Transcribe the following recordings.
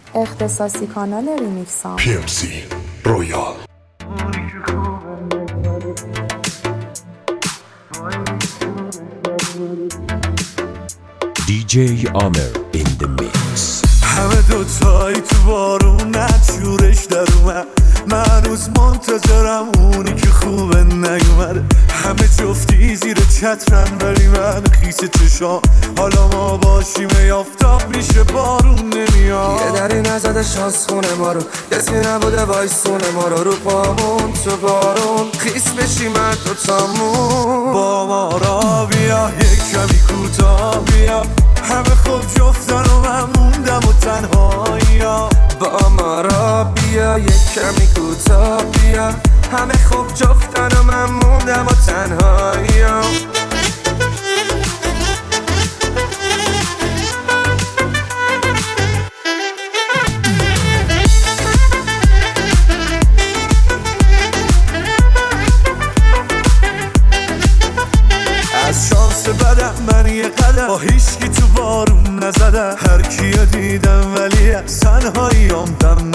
اختصاصی کانال ریمیکسام PMC رویال. DJ Amer in the mix. همه دوتایی تو بارون نجورش در اومد، من هنوز منتظرم اونی که خوبه نیومده. همه جفتی زیر چترن ولی من خیس چشام، حالا ما باشیم یافتاب میشه بارون نمیاد. یه دری نزده شانس خونه ما رو، کسی نبوده وایسونه ما رو پامون تو بارون خیس بشیم من دوتامون. با ما را بیا یک کمی کوتاه بیا، همه خوب جفتن و من موندم و تنهایی. با ما را بیا یک کمی کوتاه بیا، همه خوب جفتن و من موندم و تنهایی. از شانس بدم من یه قدم با هیچکی تو بارون نزدم، هر کیو دیدم ولی از تنهاییام دم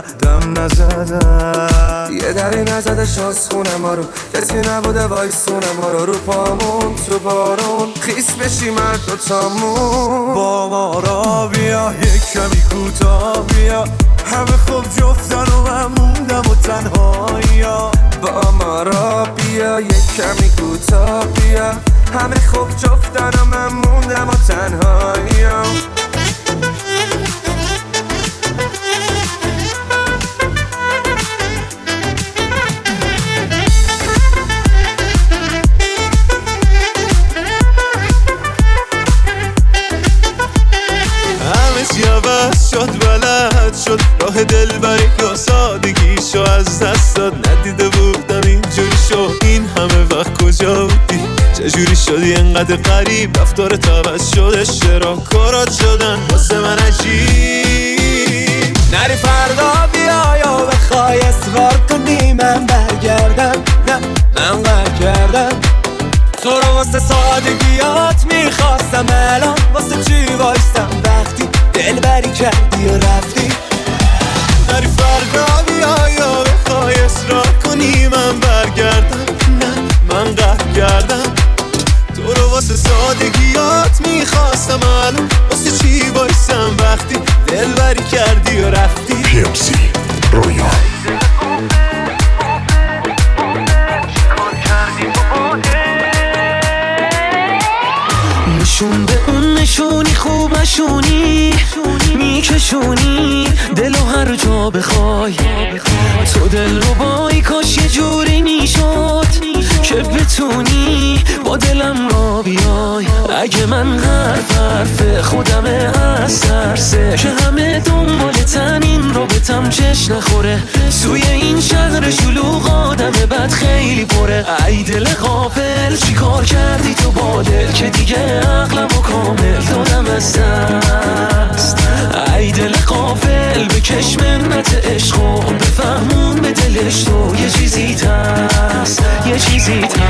نزدم. یه دری نزده شانس خونه ما رو، کسی نبوده وایسونه ما رو پامون تو بارون خیس بشیم هر دوتامون. با ما را بیا یک کمی کوتاه بیا، همه خوب جفتن و من موندم و تنهایی. با ما را بیا یک کمی کوتاه بیا، همه خوب جفتن و من موندم و تنهایی. همه چی عوض شد، بلد شد راه دلبری یا سادگیشو از دست داد. ندیده بودم اینجوری شد، این همه وقت کجا بودی؟ چجوری شدی انقدر غریب؟ رفتارت عوض شد، اشتراکات شدن واسه من عجیب. نری فردا بیا یا بخوای اصرار کنی من برگردم، نه من قهر کردم تو رو واسه سادگیات میخواستم، الان واسه چی وایستم وقتی دلبری کردی و رفتی؟ نری فردا بیا یا بخوای اصرار کنی من برگردم، نه من قهر کردم تو رو واسه سادگیات میخواستم، الان واسه چی وایستم وقتی دلبری کردی و رفتی؟ PMC رویال. نشون به اون نشونی خوب نشونی میکشونی دلو هر جا بخوای، تو دل رو بایی کاش یه جوری میشد که بتونی با دلم را بیای. اگه من حرف خودمه از ترسه که همه دنبالتن این رابطم چش نخوره، توی این شهر شلوغ آدم بد خیلی پره. ای دل غافل چی کار کردی تو با دل که دیگه عقلم و کامل دادم از دست؟ ای دل غافل بکش منت عشق و بفهمون به دلش تو یه چیزی هست، یه چیزی هست.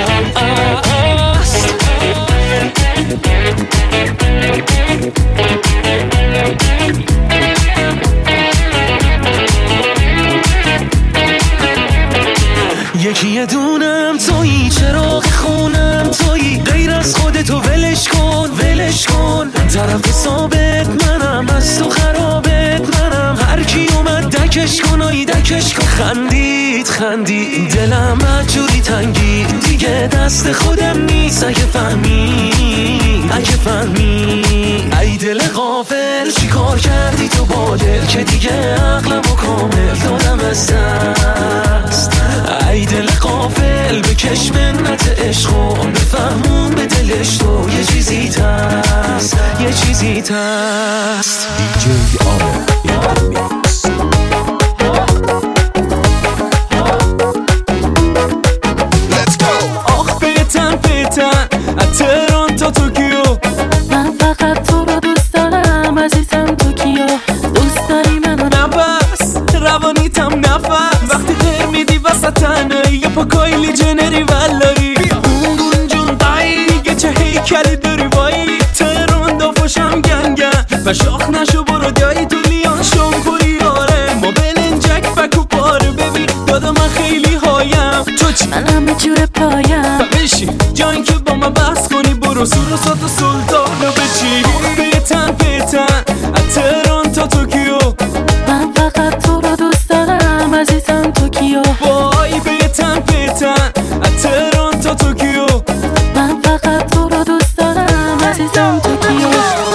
یکی یه دونم تویی، چراغ خونم تویی، غیر از خودتو ولش کن ولش کن. طرف ثابت منم، از تو خرابت منم، هر کی اومد دکش کن آی دکش کن. خندید خندید دلم جوری تنگی، دیگه دست خودم نیست اگه فهمی اگه فهمی. ای دل غافل چی کار کردی تو با دل که دیگه عقلم و کامل دادم از دست؟ ای دل غافل بکش منت عشق و بفهمون به دلش تو یه چیزی هست، یه چیزی هست. DJ Amer in the mix. آخ پیتن پیتن از تهران تا توکیو، من فقط تو رو دوست دارم عزیزم توکیو. دوست داری منو نفس روانیتم نفس، وقتی غیر میدی وسط تنهایی یه پا کایلی جنری ولایی. اون جون دایی دیگه چه هیکلی داری وایی، تهران دافاشم گنگن و شاخ نشو برو دایی تو لیان. هیچ من همه جور پایم بشین جایی که با من بحث کنی برو سور و سات و سلطانو بچی پیتن پیتن از تهران تا توکیو من فقط تو رو دوست دارم عزیزم توکیو وای پیتن پیتن از تهران تا توکیو من فقط تو رو دوست دارم عزیزم توکیو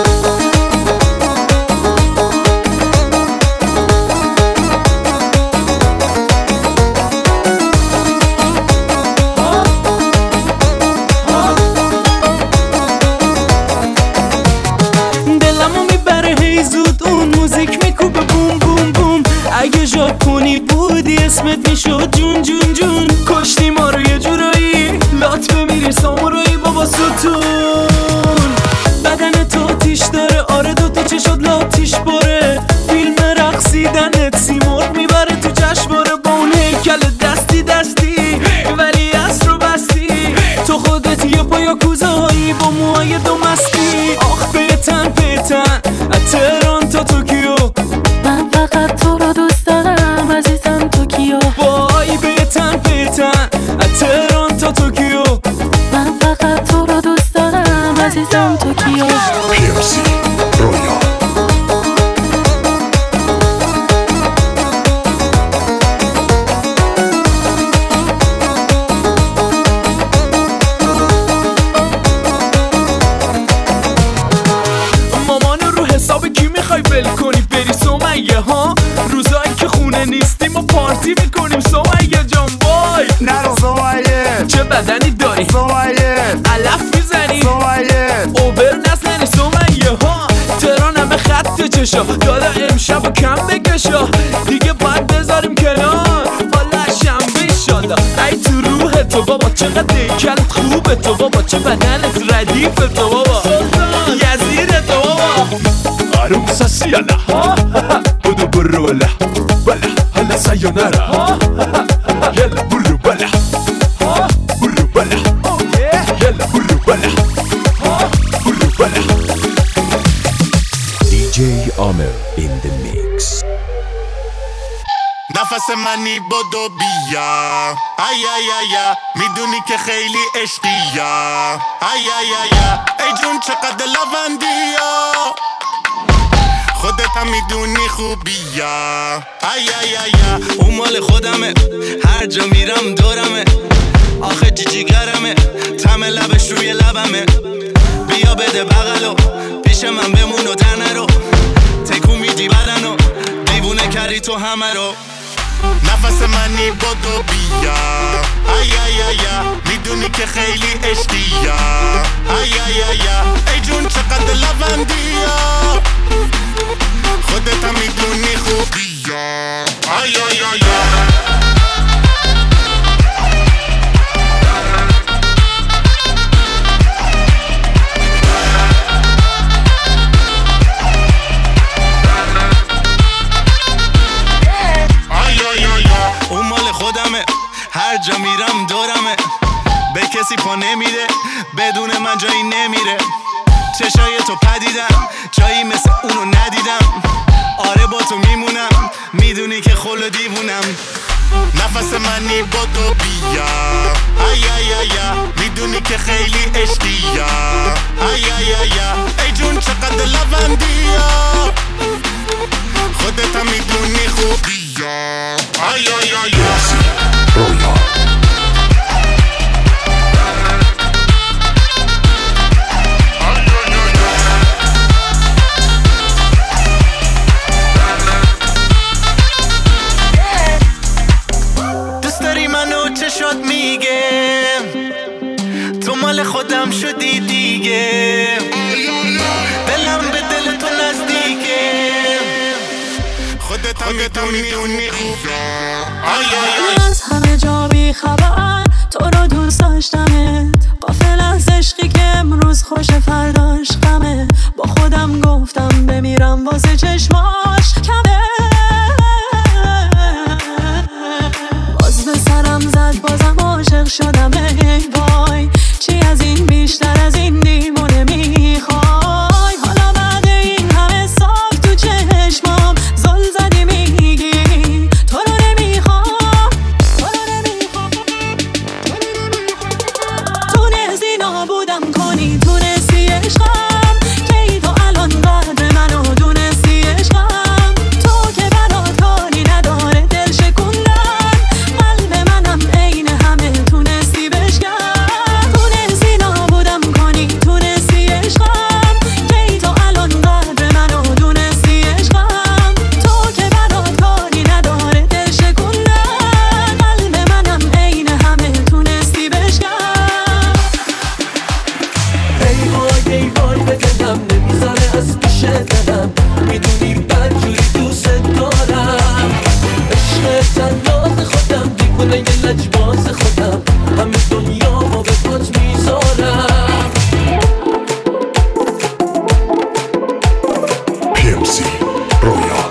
ژاپنی بودی اسمت میشد جون جون جون کشتی ما رو یه جورایی لات بمیری سامورایی بابا ستون بدن تو تیش داره آره دوتا چشات لاتیش باره فیلم رقصیدنت سیمرغ میبره تو جشنواره با اون هیکل دستی دستی ولی از رو بستی تو خودت یه پایا کوزهایی با موهای دو مستی آخ پیتن پیتن از تهران تا توکیو من فقط تو رو دوست دارم عزیزم توکیو وای پیتن پیتن از تهران تا توکیو من فقط تو رو دوست دارم عزیزم توکیو PMC رویال مامانو رو حساب کی میخوای ول کنی بری سمیه ها روزایی که خونه نیستیم و پارتی میکنیم سمیه جان وای نرو سمیه چه بدنی داری سمیه علف میزنی سمیه اوبر نزنی سمیه ها تهران همه خط چشا دادا امشب و کم بکشا دیگه باید بذاریم کنار حالا شنبه ایشالا ای تو روح تو بابا چقدر دیکلت خوبه تو بابا چه بدنت ردیف تو بابا یزید تو بابا عروسة سيانا بدو برو ولا ولا هلا سايونارا يلا برو ولا برو ولا يلا برو ولا برو ولا DJ Amer in the mix. نفس منی بدو بیا ای ای ای میدونی که خیلی عشقیا ای ای ای ای جون چقدر لوندیا خودت هم میدونی خوبیا ای ای ای اون مال خودمه هر جا میرم دورمه آخه جیجیگرمه تم لبش روی لبمه بیا بده بغلو پیش من بمون و در نرو تکون میدی بدنو دیوونه کردی تو همه رو نفس منی بدو بیا ای ای ای میدونی که خیلی عشقیا ای ای ای ای جون چقدر لوندیا خودت هم میدونی خوبیا ای ای ای اون مال خودمه هر جا میرم دورمه به کسی پا نمیده بدون من جایی نمیره چشای تو پدیدم جایی مثل اونو ندیدم آره با تو میمونم میدونی که خلو دیوونم نفس منی بدو بیا ای ای ای میدونی که خیلی عشقیا ای ای ای ای جون چقدر لوندیا خودت هم میدونی خوبیا ای ای ای PMC رویال دوست داری منو چشات میگه تو مال خودم شدی دیگه دلم به دل تو نزدیکه خودت هم میدونی خوبیا از همه جا بی خبر تو رو دوست داشتمت غافل از عشقی که امروز خوش فرداش غمه با خودم گفتم بمیرم واسه چشماش کمه باز به سرم زد بازم عاشق شدم ای وای چی از این بیشتر از این دیمونه میخوای حالا بعد این همه صاف تو چشمام زل زدی میگی تو رو نمیخوام تو رو نمیخوام رویا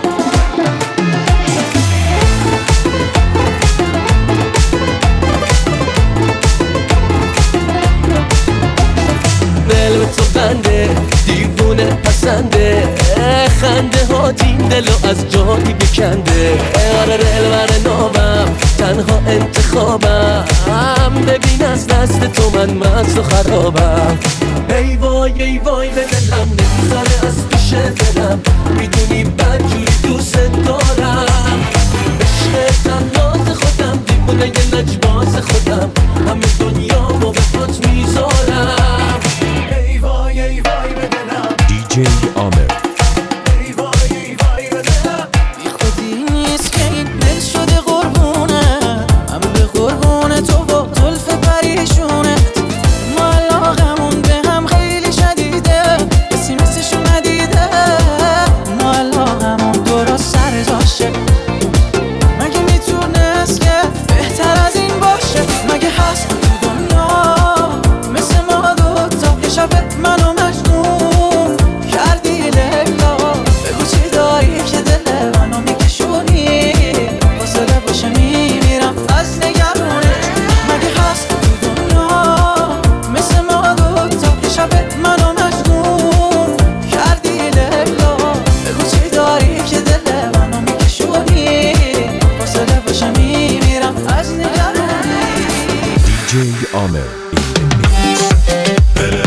دل به تو بنده دیوونه پسنده خنده ها این دلو از جایی بکنده آره دلبر نامم تنها انتخابم ببین از دست تو من مست و خرابم ای وای به دلم نمیذاره از پیش دلم میدونی بدجوری دوست دارم عشق تنهات خودم دیوونه یه لجباز خودم همه دنیامو به پات میذارم ای وای به دلم DJ Amer. ای وای به دلم بی خودی نیست که این دل شده قربونه هم به قربونه تو و زلف پریشونت ما علاقمون به هم خیلی شدیده کسی مثلشو ندیده ما علاقمون درست سر جاشه مگه میتونست که بهتر از این باشه مگه هست تو دنیا مثل ما دوتا یه شب منو مجنون کردی لیلا بگو چی داری که دل منو میکشونی فاصله باشه میمیرم از نگرونت مگه هست تو دنیا مثل ما دوتا یه شب منو مجنون کردی لیلا بگو چی داری که دل منو میکشونی فاصله باشه میمیرم از نگرونی DJ Amer in the mix.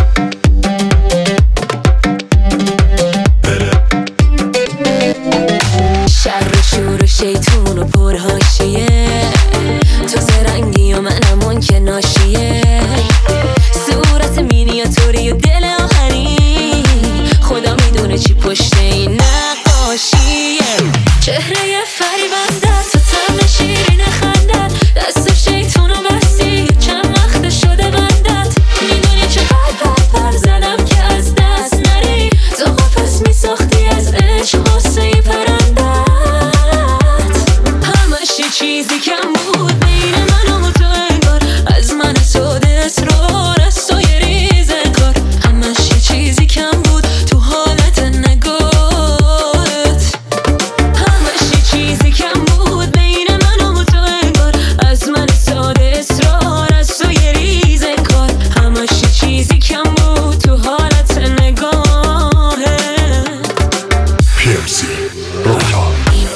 شر و شور و شیطون و پرهاشیه تو زرنگی و منم اون که ناشیه صورت مینیاتوری و دل آهنی خدا میدونه چی پشت این نقاشیه چهره فریبنده تو طعم شیرین خندت دست شیطون و بستی چند وقت شده بندت میدونی چقدر پر زدم که از دست نری تو قفس میساختی از عشق غصه پرندت همش یه چیزی کم بود بین من و تو انگار از من تو دسترار از تو یه ریزه کار همش یه چیزی کم بود تو حالت نگاهت همش یه چیزی کم بود بین من و تو انگار از من ساده اصرار از تو یه ریزه کار همش یه چیزی کم بود تو حالت نگاهت پیمزی رویا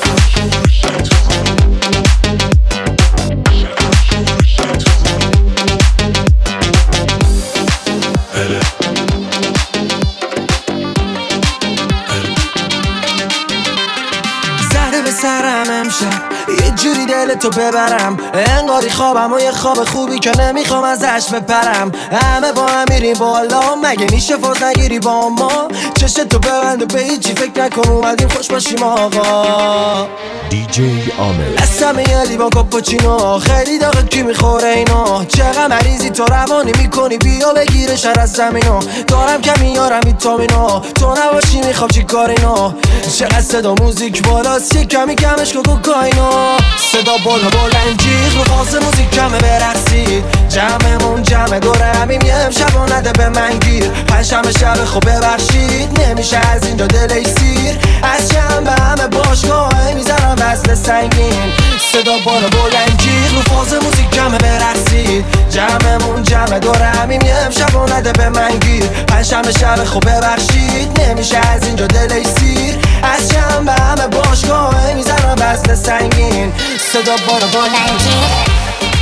زده به سرم امشب یه جوری دلتو ببرم انگاری خوابم و یه خواب خوبی که نمیخوام ازش بپرم همه با هم میریم بالا مگه میشه فاز نگیری با ما چشتو ببند و به هیچی فکر نکن اومدیم خوش باشیم آقا DJ Amer. دستم یه لیوان کاپوچینو خیلی داغه کی میخوره اینو چقدر مریضی تو روانی میکنی بیا بگیره شر از زمینو دارم کمی یارم ویتامینو تو نباشی میخوام چی کار اینو چقدر صدا موزیک بالاست یه کمی کمش کو کوکائینو صدا بالا بلنجیغ رو فاز موزیک کمه برقصید جمعمون جمع دوره همیم یه امشب و نده به من گیر پنجشنبه شب خب ببخشید نمیشه از اینجا دل سیر از جمع به همه باشگاه میزنم وزن سنگین صدا بالا بلنجیغ رو فاز موزیک کمه برقصید جمعمون جمع دوره همیم یه امشب و نده به من گیر پنجشنبه شب خب ببخشید نمیشه از اینجا دل سیر از جمع به همه باشگاه میزنم وزن سنگین صدا بالا بلنجیغ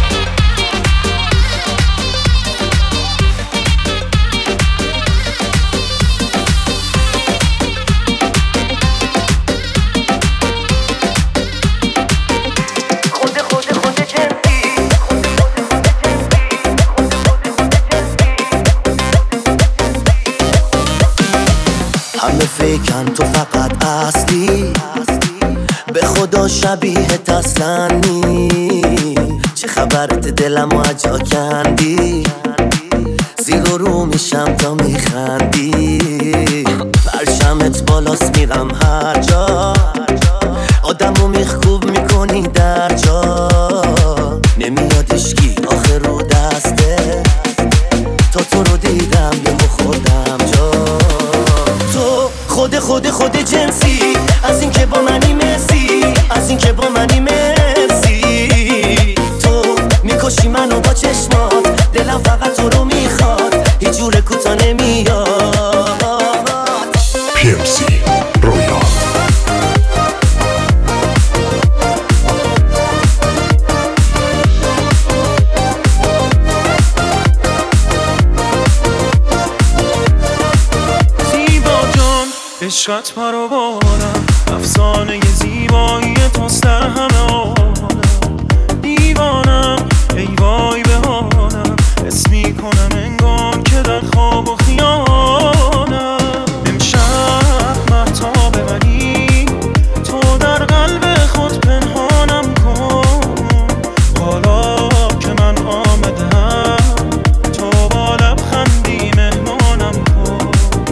همه فکرن تو فقط اصلی به خدا شبیه تسلنی چه خبرت دلم و اجا کندی زیر و رو میشم تا میخندی پرشمت بالاست میرم هر جا آدمو میخکوب میکنی در جا نمیاد اشکی آخر رو دسته تا تو رو دیدم یه خودم جا تو خود جنسی از این که عشقت پرو بارم، افسانه زیبایی توست در همه عالم. دیوانم ای وای بهانم، حس میکنم انگار که در خواب و خیالم. امشب مهتاب منی، تو در قلب خود پنهانم کن. حالا که من آمدم، تو با لبخندی مهمانم کن.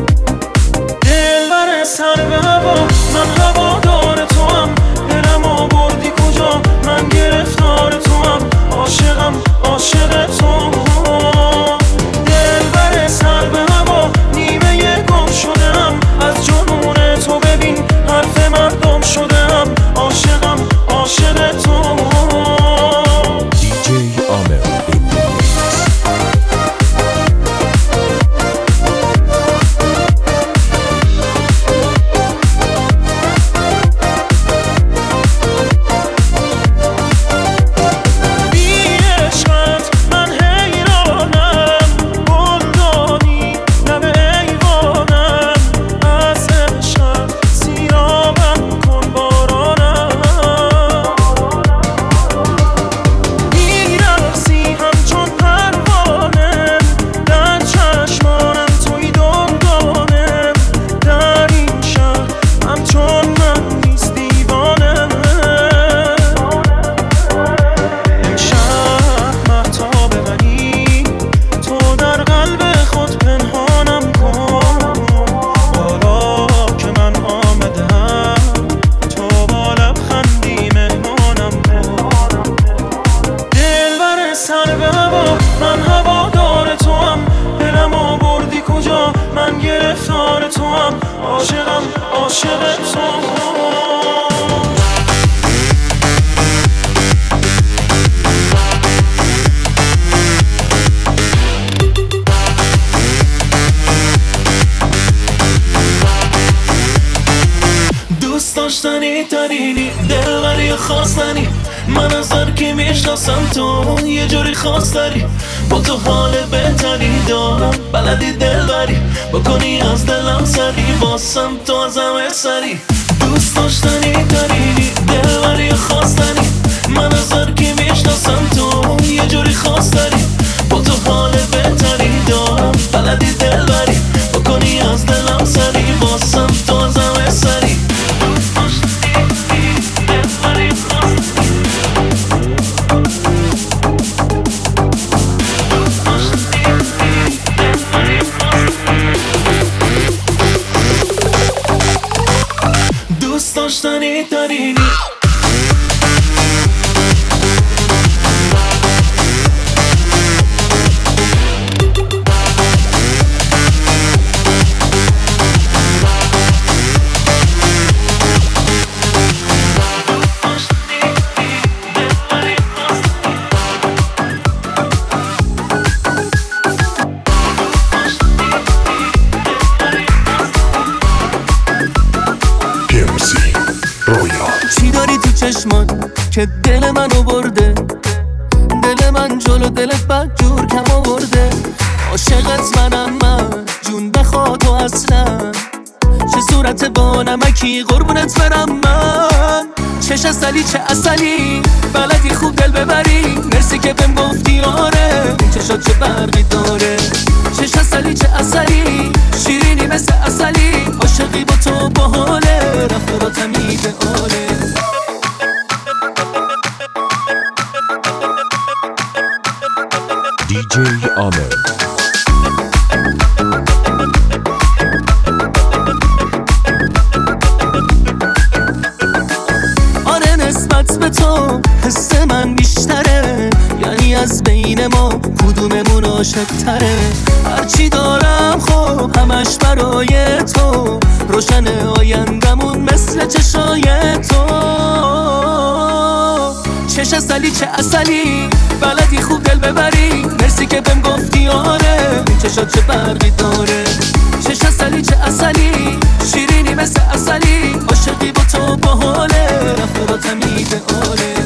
دلبر سر به هوا، من هوادار توام. دلمو بردی کجا، من گرفتار توام. عاشقم عاشق تو. دلبر سر به هوا، نیمه گم شدم. از جنون تو ببین حرف مردم شدم. عاشقم عاشق تو. DJ Amer in the mix. دلبری خواستنی، من از هر کی میشناسم تو یه جوری خاص داری. با تو حال بهتری دارم، بلدی دلبری بکنی از دلم سری. واسم تو از همه سری، دوست داشتنی داری. دلبری خواستنی، من از هر کی میشناسم تو یه جوری خاص داری. با تو حال بهتری دارم، بلدی دلبری بکنی از دلم سری. واسم تو از همه سری. داشتنی داری. چی داری تو چشمات که دل منو برده؟ دل من جلو دلت بد جور کم آورده. عاشقت منم من، جون بخوا تو اصلا. چه صورت با نمکی قربونت برم من. چش اصلی چه اصلی، بلدی خوب دل ببری. مرسی که بهم گفتی آره، این چشات چه برقی داره. چش اصلی چه اصلی، شیرینی مثل اصلی. عاشقی با تو باحاله، رفتاراتم ایدئاله. DJ Amer. آره نسبت به تو حس من بیشتره، یعنی از بین ما کدوممون عاشق تره. هرچی دارم خب همش برای تو، روشن آیندمون مثل چشای تو. چش اصلی چه اصلی، بلدی خوب دل ببری. مرسی که بهم گفتی آره، این چشات چه برقی داره. چش اصلی چه اصلی، شیرینی مثل اصلی. عاشقی با تو باحاله، رفتاراتم ایدئاله.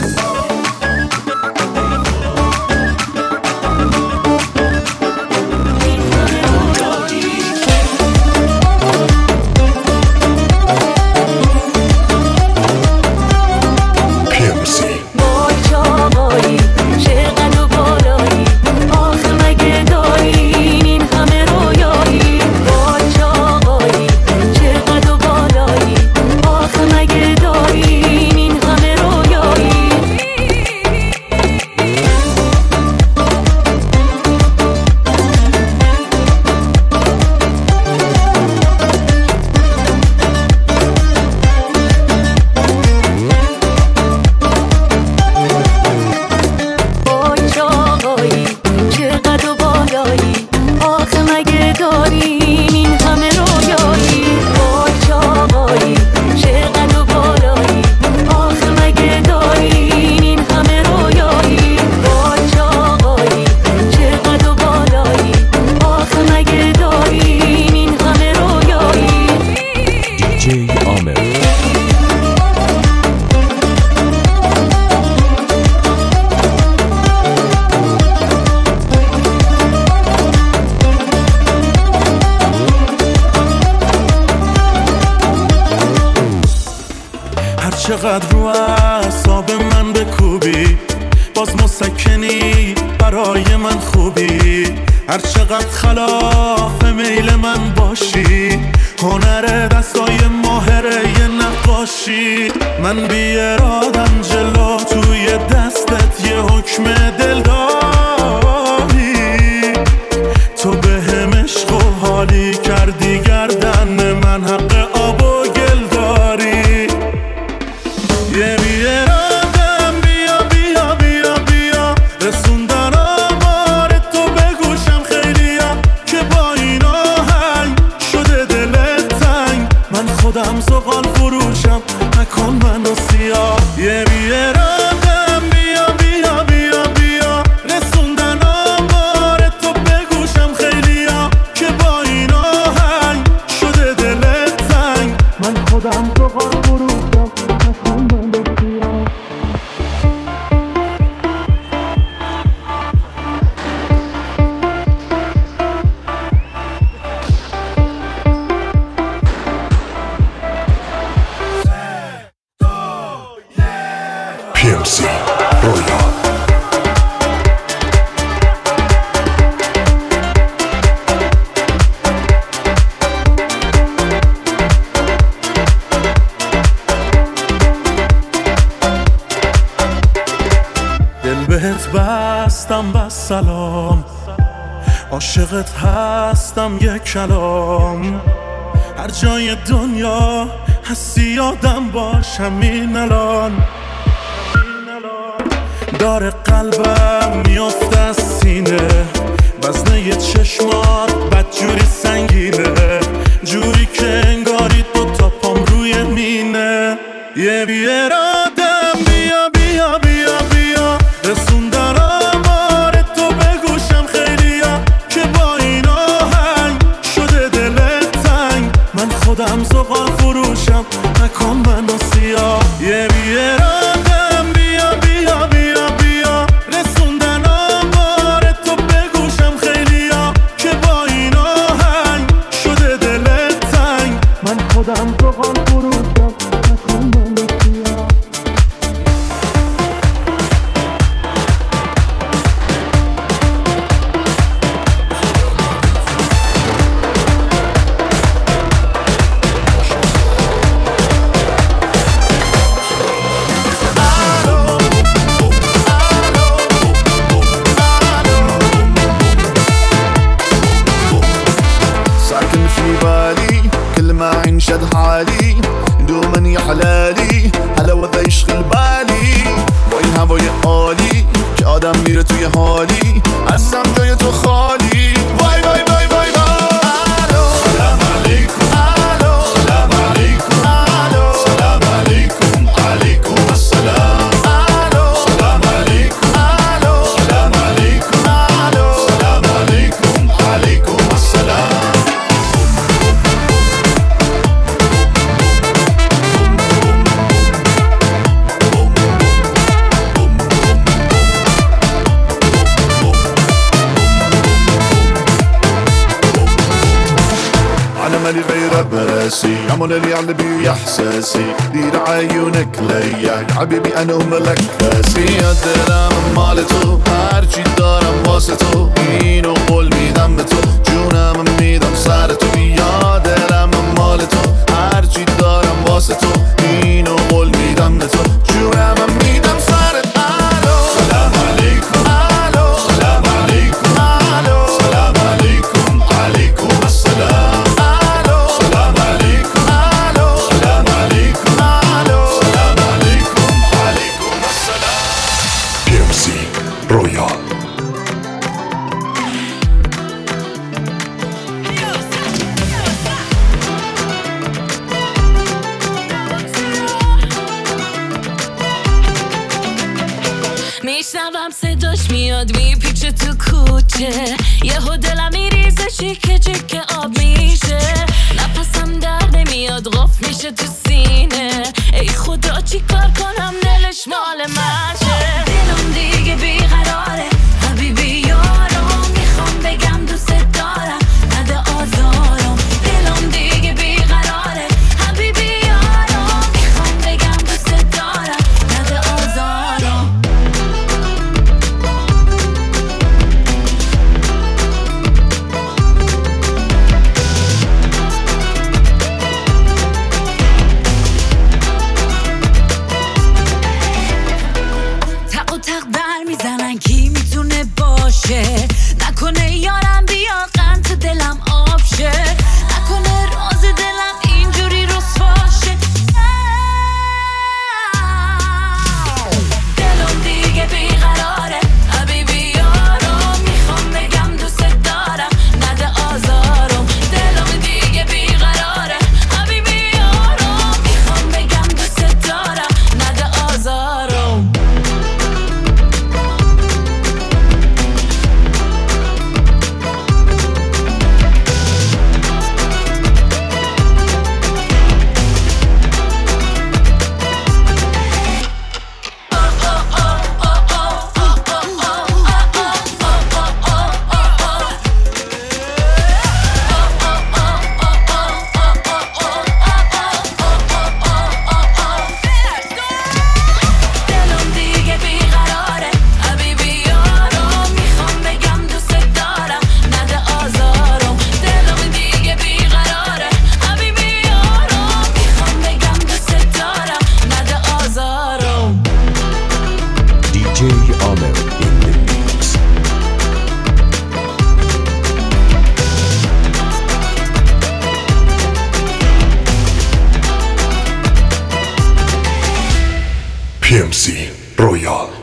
چقدر رو اعصاب من بکوبی، باز مسکنی برای من خوبی. هر چقدر خلاف میل من باشی، هنر دستای ماهره یه نقاشی. من بی ارادم جلو توی دستت یه حکم دل داری. تو به هم عشق و حالی کردی گردن من، حق آب و گل داری. یه بی ارادم بیا بیا بیا بیا، رسوندن آمار تو به گوشم خیلیا، که با این آهنگ شده دلت تنگ. من خودم زغال فروشم، نکن منو سیاه. یه بی ارادم بیا بیا بیا بیا، رسوندن آمار تو به گوشم خیلیا، که با این آهنگ شده دلت تنگ. من خودم زغال فروشم، نکن منو سیاه. PMC رویال. دل بهت بستم بس سلام، عاشقت هستم یک کلام. هر جای دنیا هستی یادم باش همین الان. داره قلبم میافته از سینه، وزنه یه چشمات بدجوری سنگینه، جوری که انگاری دوتا پام روی مینه. یه بی ارادم بیا بیا بیا بیا، رسوندن آمار تو به گوشم خیلیا، که با این آهنگ شده دلت تنگ. من خودم زغال فروشم، نکن منو سیاه. یه بی ارادم بیا بیا بیا بیا، رسوندن آمار تو به گوشم خیلیا، که با این آهنگ شده دلت تنگ. من خودم زغال فروشم، نکن منو سیاه. ساكن في بالي كل ما عنشد حالي، دوما يا حلالي هلا وذا يشغل بالي. با این هوای عالی که آدم میره توی حالی، هستم جای تو خالی. وای وای وای وای وای. سلام علیکم، سلام علیکم، سلام علیکم، علیکم السلام. سلام علیکم، سلام علیکم، سلام علیکم، علیکم السلام. أنا مالي غير براسي، عمل اللي على بي إحساسي، دير عيونك ليا حبيبي أنا وملك راسي. يا دلم مالتو هرچی دارم واسه تو، اینو قول میدم به تو، جونم میدم سر تو. یا دلم مالتو هرچی دارم واسه تو، اینو قول میدم به تو، جونم میدم سر تو. سلام علیکم، سلام علیکم، سلام علیکم، علیکم السلام. سلام علیکم، سلام علیکم، سلام علیکم، علیکم السلام. PMC رویال. میشنوم صداش میاد میپیچه تو کوچه، یهو دلم میریزه چیکه چیکه آب میشه، نفسم در نمیاد قف میشه تو سینه. ای خدا چی کار کنم دلش مال منشه، دلم دیگه بیقراره حبیبی یارم، میخوام بگم دوست دارم نده آزارم. دلم دیگه بیقراره حبیبی یارم، میخوام بگم دوست PMC رویال.